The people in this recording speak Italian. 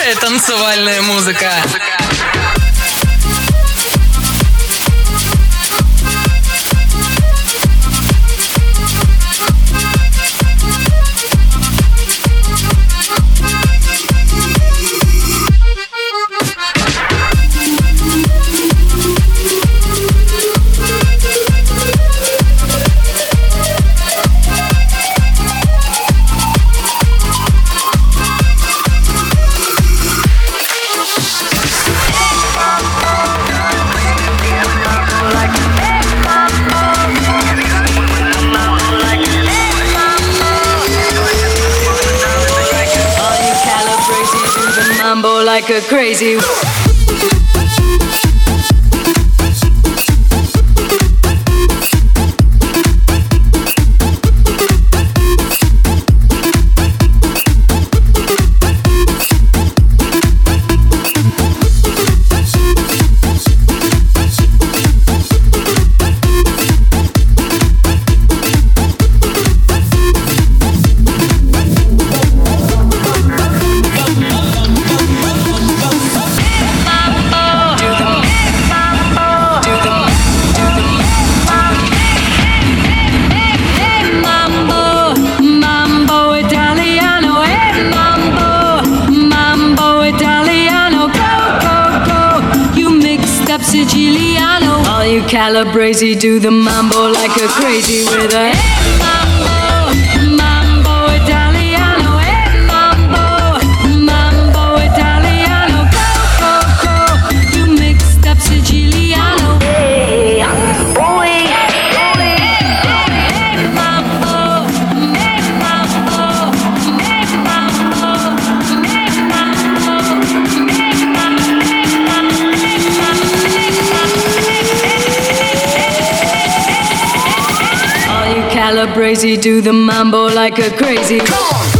Лучшая танцевальная музыка. Like a crazy. Siciliano, all you Calabrese do the mambo like a crazy with a hey mambo, mambo Italiano, hey mambo, mambo Italiano, go go go, you mixed up Siciliano. Hey, boy, hey mambo, hey mambo, hey mambo, hey mambo, hey Calabrese do the mambo like a crazy. Come on.